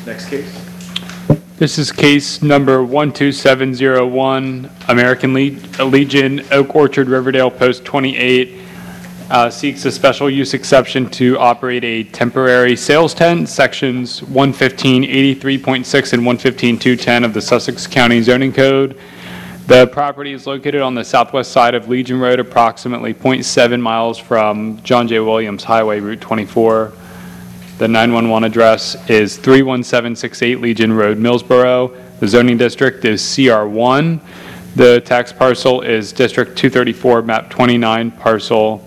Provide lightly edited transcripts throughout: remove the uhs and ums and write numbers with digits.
Next case. This is case number 12701, American Legion, Oak Orchard, Riverdale, Post 28, seeks a special use exception to operate a temporary sales tent, sections 115.83.6 and 115.210 of the Sussex County Zoning Code. The property is located on the southwest side of Legion Road, approximately 0.7 miles from John J. Williams Highway, Route 24. The 911 address is 31768 Legion Road, Millsboro. The zoning district is CR1. The tax parcel is District 234, map 29, parcel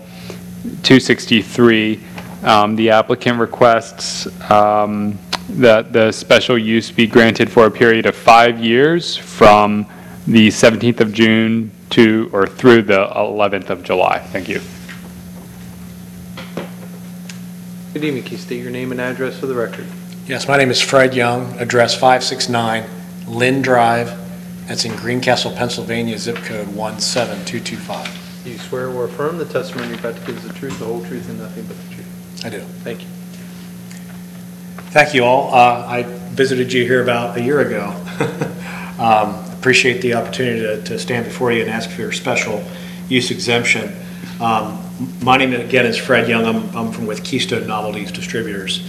263. The applicant requests that the special use be granted for a period of 5 years from the 17th of June through the 11th of July. Thank you. Good evening. Can you state your name and address for the record? Yes, my name is Fred Young, address 569 Lynn Drive. That's in Greencastle, Pennsylvania, zip code 17225. Do you swear or affirm the testimony you're about to give is the truth, the whole truth, and nothing but the truth? I do. Thank you. Thank you all. I visited you here about a year ago. Appreciate the opportunity to stand before you and ask for your special use exemption. My name again is Fred Young. I'm from with Keystone Novelties Distributors.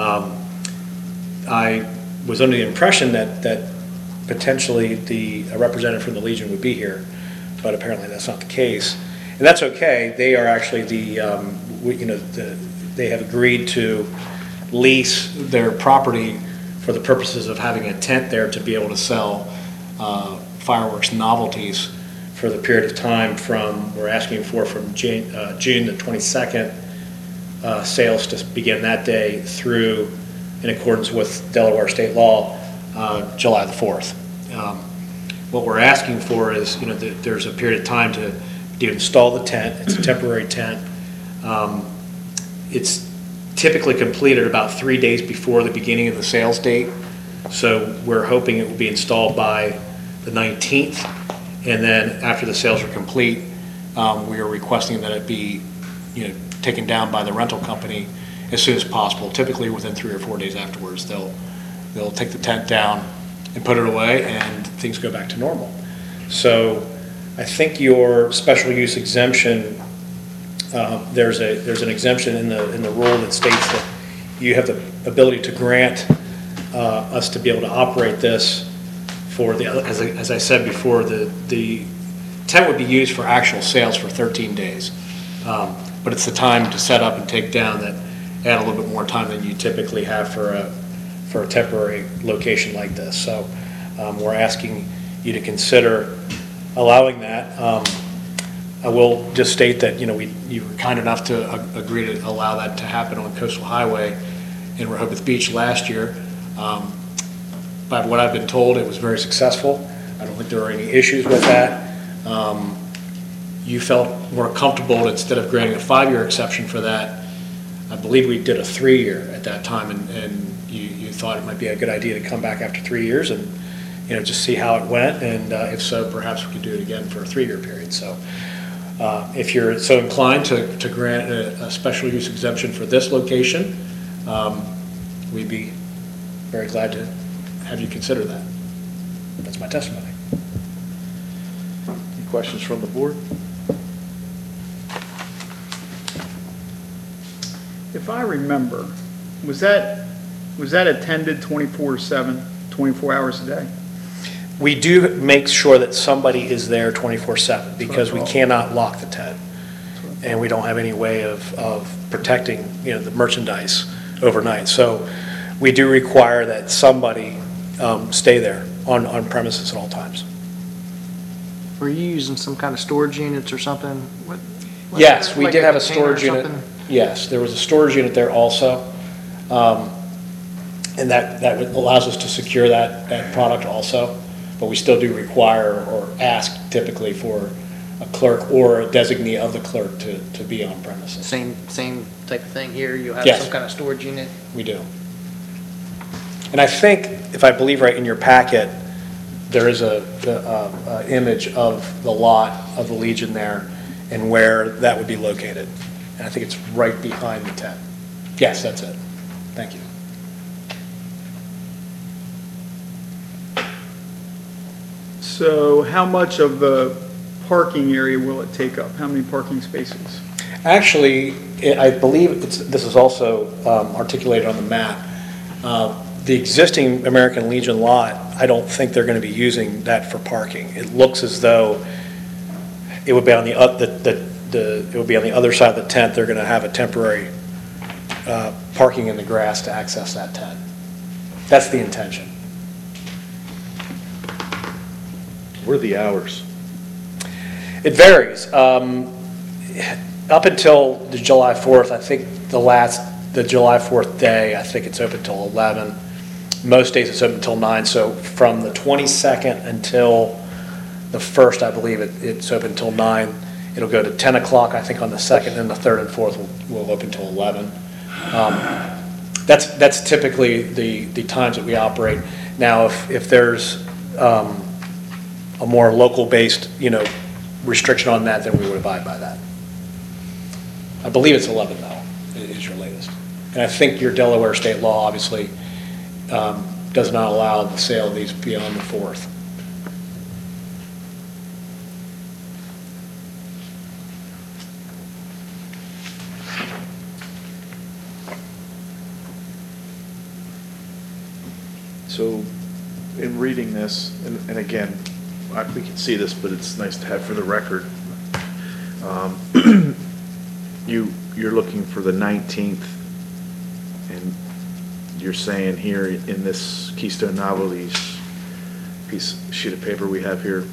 I was under the impression that potentially a representative from the Legion would be here, but apparently that's not the case, and that's okay. They are actually they have agreed to lease their property for the purposes of having a tent there to be able to sell fireworks novelties for the period of time we're asking from June the 22nd, sales to begin that day through, in accordance with Delaware state law, July the 4th. What we're asking for is, that there's a period of time to install the tent. It's a temporary tent. It's typically completed about 3 days before the beginning of the sales date. So we're hoping it will be installed by the 19th. And then after the sales are complete, we are requesting that it be, taken down by the rental company as soon as possible. Typically within 3 or 4 days afterwards, they'll take the tent down and put it away, and things go back to normal. So I think your special use exemption, there's an exemption in the rule that states that you have the ability to grant us to be able to operate this for as I said before, the tent would be used for actual sales for 13 days. But it's the time to set up and take down that add a little bit more time than you typically have for a temporary location like this. So we're asking you to consider allowing that. I will just state that you were kind enough to agree to allow that to happen on Coastal Highway in Rehoboth Beach last year. By what I've been told, it was very successful. I don't think there were any issues with that. You felt more comfortable instead of granting a 5-year exception for that. I believe we did a 3-year at that time, and you thought it might be a good idea to come back after 3 years and just see how it went, and if so, perhaps we could do it again for a 3-year period. So if you're so inclined to grant a special use exemption for this location, we'd be very glad to have you consider that. That's my testimony. Any questions from the board? If I remember, was that attended 24/7, 24 hours a day? We do make sure that somebody is there 24/7 because we cannot lock the tent, and we don't have any way of protecting the merchandise overnight. So we do require that somebody stay there on premises at all times. Were you using some kind of storage units or something? Yes, we like did have a container or storage unit. something? Yes, there was a storage unit there also, and that allows us to secure that product also. But we still do require or ask typically for a clerk or a designee of the clerk to be on premises. Same type of thing here? You have Yes. some kind of storage unit? We do. And I think, if I believe right, in your packet, there is a image of the lot of the Legion there and where that would be located. And I think it's right behind the tent. Yes, that's it. Thank you. So how much of the parking area will it take up? How many parking spaces? Actually, I believe this is also articulated on the map. The existing American Legion lot, I don't think they're going to be using that for parking. It looks as though it would be on it would be on the other side of the tent. They're going to have a temporary parking in the grass to access that tent. That's the intention. What are the hours? It varies. Up until the July 4th, I think the July 4th day, I think it's open till 11. Most days it's open till 9. So from the 22nd until the 1st, I believe it's open till 9. It'll go to 10 o'clock, I think, on the 2nd, and the 3rd and 4th will open till 11. That's typically the times that we operate. Now, if there's a more local-based, restriction on that, then we would abide by that. I believe it's 11 though, is your latest. And I think your Delaware state law obviously does not allow the sale of these beyond the 4th. So, in reading this, and again, we can see this, but it's nice to have for the record. You're looking for the 19th, and you're saying here in this Keystone Novelties sheet of paper we have here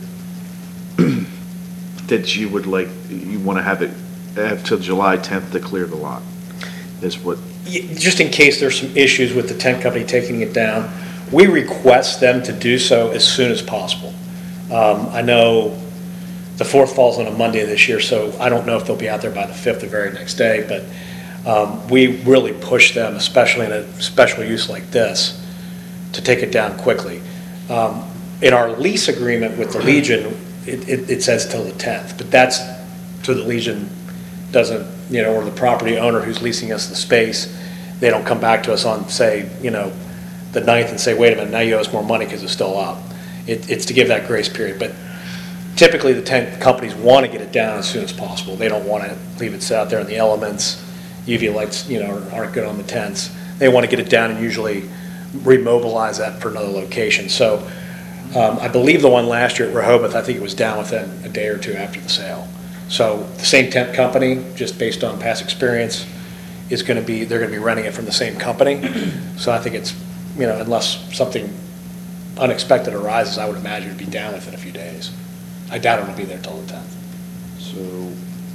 that you want to have till July 10th to clear the lot. Is what? Just in case there's some issues with the tent company taking it down, we request them to do so as soon as possible. I know the 4th falls on a Monday this year, so I don't know if they'll be out there by the 5th, the very next day, but we really push them, especially in a special use like this, to take it down quickly. In our lease agreement with the Legion, it says till the 10th, but that's to the Legion doesn't, or the property owner who's leasing us the space, they don't come back to us on, say, the 9th and say, wait a minute, now you owe us more money because it's still up. It's to give that grace period, but typically the tent companies want to get it down as soon as possible. They don't want to leave it sit out there in the elements. UV lights, aren't good on the tents. They want to get it down and usually remobilize that for another location. So I believe the one last year at Rehoboth, I think it was down within a day or two after the sale. So the same tent company, just based on past experience, they're going to be renting it from the same company. So I think it's, unless something unexpected arises, I would imagine it'd be down within a few days. I doubt it'll be there till the 10th. So,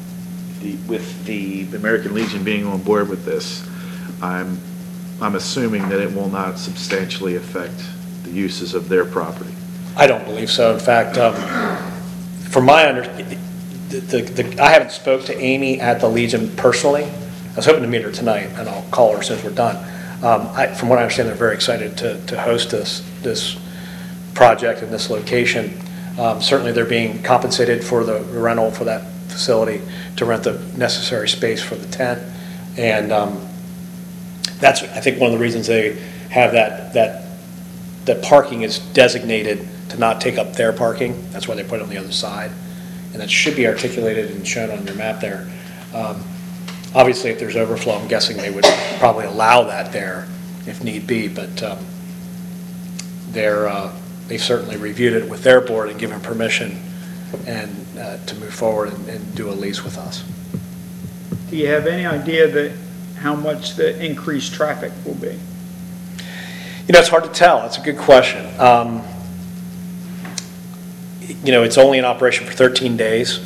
with the American Legion being on board with this, I'm assuming that it will not substantially affect the uses of their property. I don't believe so. In fact, from my understanding, I haven't spoke to Amy at the Legion personally. I was hoping to meet her tonight, and I'll call her as soon as we're done. From what I understand, they're very excited to host this project in this location. Certainly they're being compensated for the rental for that facility to rent the necessary space for the tent. And that's, I think, one of the reasons they have that parking is designated to not take up their parking. That's why they put it on the other side. And that should be articulated and shown on your map there. Obviously, if there's overflow, I'm guessing they would probably allow that there if need be, but they've certainly reviewed it with their board and given permission and to move forward and do a lease with us. Do you have any idea how much the increased traffic will be? It's hard to tell. It's a good question. It's only in operation for 13 days.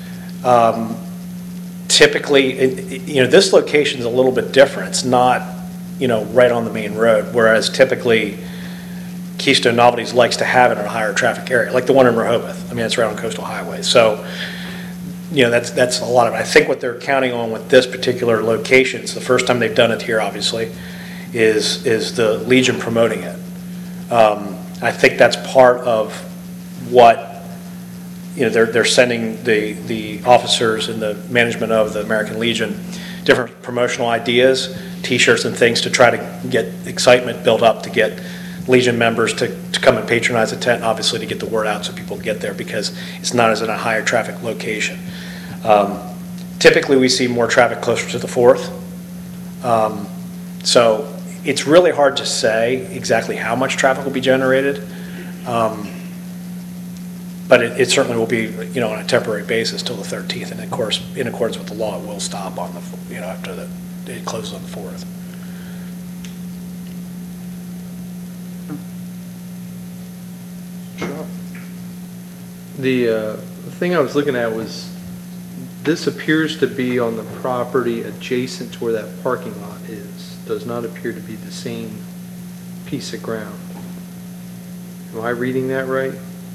Typically, this location is a little bit different. It's not, right on the main road, whereas typically Keystone Novelties likes to have it in a higher traffic area, like the one in Rehoboth. I mean, it's right on Coastal Highway. So, that's a lot of it. I think what they're counting on with this particular location, it's the first time they've done it here, obviously, is the Legion promoting it. I think that's part of what they're sending the officers and the management of the American Legion different promotional ideas, T-shirts and things to try to get excitement built up to get Legion members to come and patronize the tent, obviously to get the word out so people get there because it's not as in a higher traffic location. Typically, we see more traffic closer to the 4th. So it's really hard to say exactly how much traffic will be generated. But it certainly will be, on a temporary basis till the 13th, and of course, in accordance with the law, it will stop on the, after it closes on the 4th. The thing I was looking at was, this appears to be on the property adjacent to where that parking lot is. Does not appear to be the same piece of ground. Am I reading that right?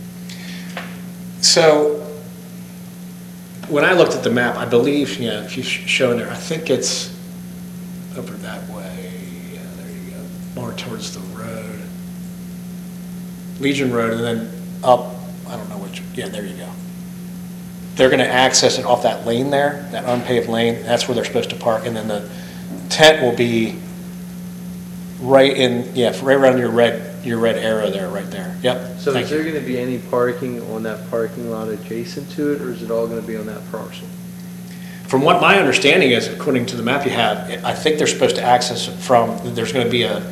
So when I looked at the map, I believe, if you've shown there, I think it's over that way. Yeah, there you go. More towards the road. Legion Road, and then up, I don't know which, yeah, there you go. They're going to access it off that lane there, that unpaved lane. That's where they're supposed to park. And then the tent will be right in, right around your red arrow there, right there. Yep. So Thank is there you. going to be any parking on that parking lot adjacent to it, or is it all going to be on that parcel? From what my understanding is, according to the map you have, I think they're supposed to access it from, there's going to be a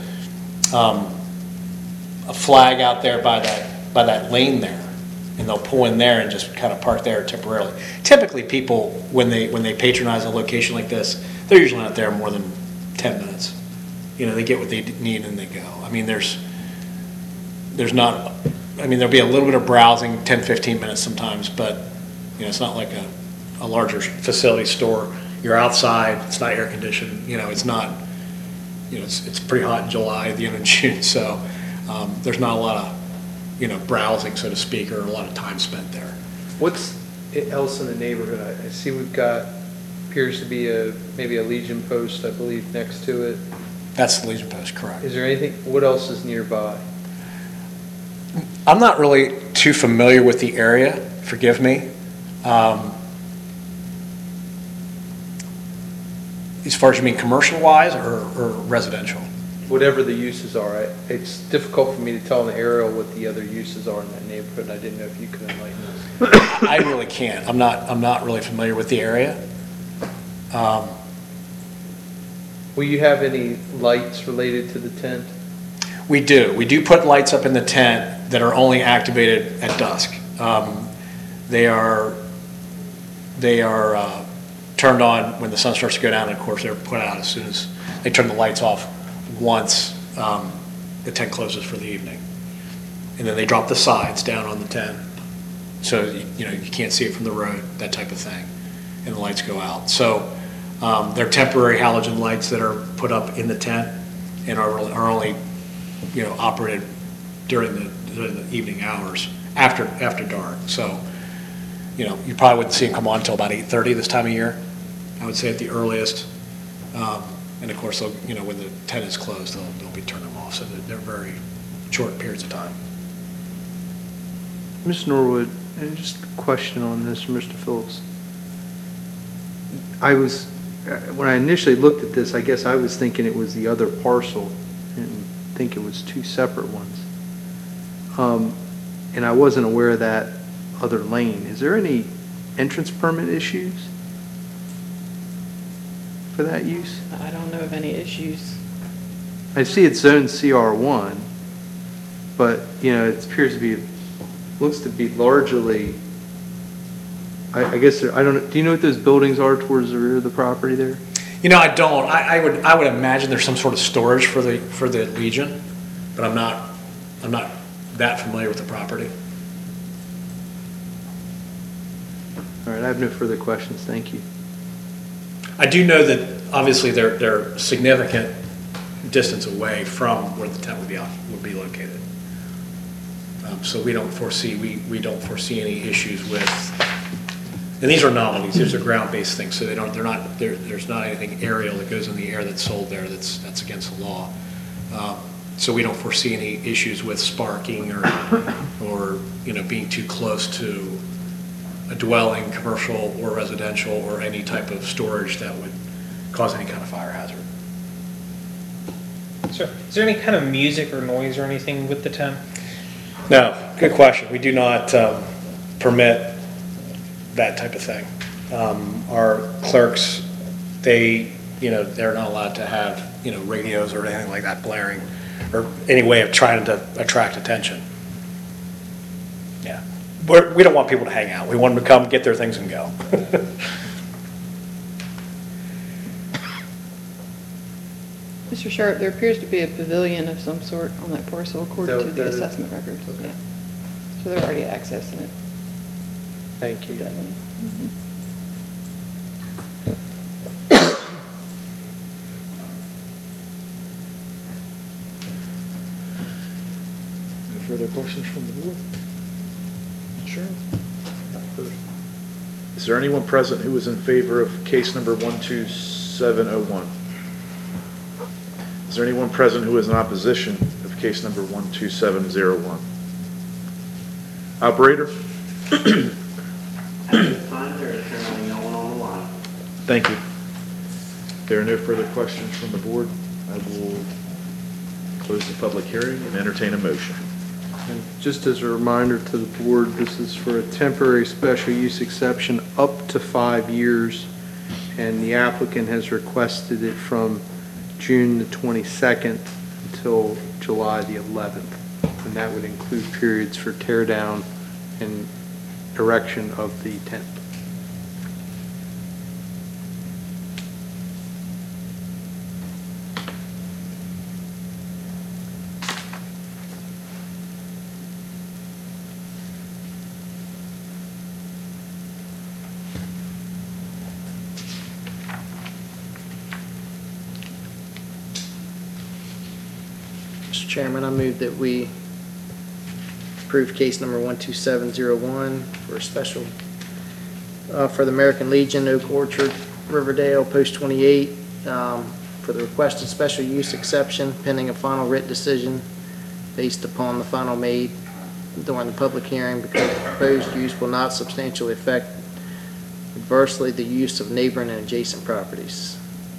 flag out there by that lane there. And they'll pull in there and just kind of park there temporarily. Typically, people, when they patronize a location like this, they're usually not there more than 10 minutes. They get what they need and they go. I mean, there's not, there'll be a little bit of browsing, 10, 15 minutes sometimes, but, it's not like a larger facility store. You're outside, it's not air conditioned, it's not, it's pretty hot in July, at the end of June, so there's not a lot of, browsing, so to speak, or a lot of time spent there. What's else in the neighborhood? I see we've got, appears to be maybe a Legion post, I believe, next to it. That's the Legion Post, correct. Is there anything, what else is nearby? I'm not really too familiar with the area, forgive me. As far as you mean commercial-wise or residential? Whatever the uses are. It's difficult for me to tell in the aerial what the other uses are in that neighborhood. I didn't know if you could enlighten us. I really can't. I'm not really familiar with the area. Will you have any lights related to the tent? We do. We do put lights up in the tent that are only activated at dusk. They are turned on when the sun starts to go down, and of course they're put out as soon as they turn the lights off once the tent closes for the evening. And then they drop the sides down on the tent so you can't see it from the road, that type of thing, and the lights go out. So they're temporary halogen lights that are put up in the tent and are only operated during the evening hours after dark. So you probably wouldn't see them come on until about 8:30 this time of year, I would say at the earliest. And of course, when the tent is closed, they'll be turning them off. So they're very short periods of time. Ms. Norwood, and just a question on this from Mr. Phillips. When I initially looked at this, I guess I was thinking it was the other parcel and think it was two separate ones. And I wasn't aware of that other lane. Is there any entrance permit issues for that use? I don't know of any issues. I see it's zoned CR1, but, it appears to be, looks to be largely, I guess, I don't know, do you know what those buildings are towards the rear of the property there? I don't. I would imagine there's some sort of storage for the Legion, but I'm not that familiar with the property. All right, I have no further questions. Thank you. I do know that obviously they're significant distance away from where the tent would be located. So we don't foresee any issues with. And these are novelties. These are ground-based things, so there's not anything aerial that goes in the air that's sold there that's against the law. So we don't foresee any issues with sparking or being too close to a dwelling, commercial or residential, or any type of storage that would cause any kind of fire hazard. So, is there any kind of music or noise or anything with the tent? No, good question. We do not permit that type of thing. Our clerks, they're not allowed to have, radios or anything like that blaring, or any way of trying to attract attention. Yeah. We don't want people to hang out. We want them to come, get their things and go. Mr. Sharp, there appears to be a pavilion of some sort on that parcel according to the That is- assessment records. okay. Yeah. So they're already accessing it. Thank you. Mhm. Any further questions from the board? Sure. Is there anyone present who is in favor of case number 12701? Is there anyone present who is in opposition of case number 12701? Operator? At this time, there is currently no one on the line. Thank you. If there are no further questions from the board, I will close the public hearing and entertain a motion. And just as a reminder to the board, this is for a temporary special use exception up to 5 years, and the applicant has requested it from June the 22nd until July the 11th, and that would include periods for tear down and erection of the tent. Mr. Chairman, I move that we approve case number 12701 for a special, for the American Legion, Oak Orchard, Riverdale, Post 28, for the requested special use exception pending a final written decision based upon the final made during the public hearing, because the proposed use will not substantially affect adversely the use of neighboring and adjacent properties.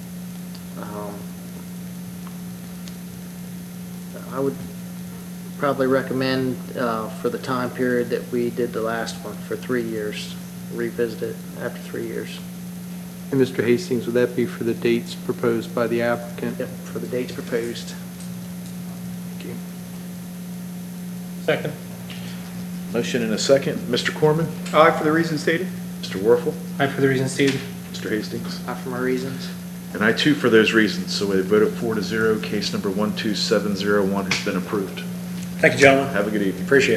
I would probably recommend for the time period that we did the last one, for 3 years, revisit it after 3 years. And Mr. Hastings, would that be for the dates proposed by the applicant? Yep, for the dates proposed. Thank you. Second. Motion and a second. Mr. Corman? Aye, for the reasons stated. Mr. Warfel? Aye, for the reasons stated. Mr. Hastings? Aye, for my reasons. And I too for those reasons. So with a vote of 4-0, case number 12701 has been approved. Thank you, gentlemen. Have a good evening. Appreciate it.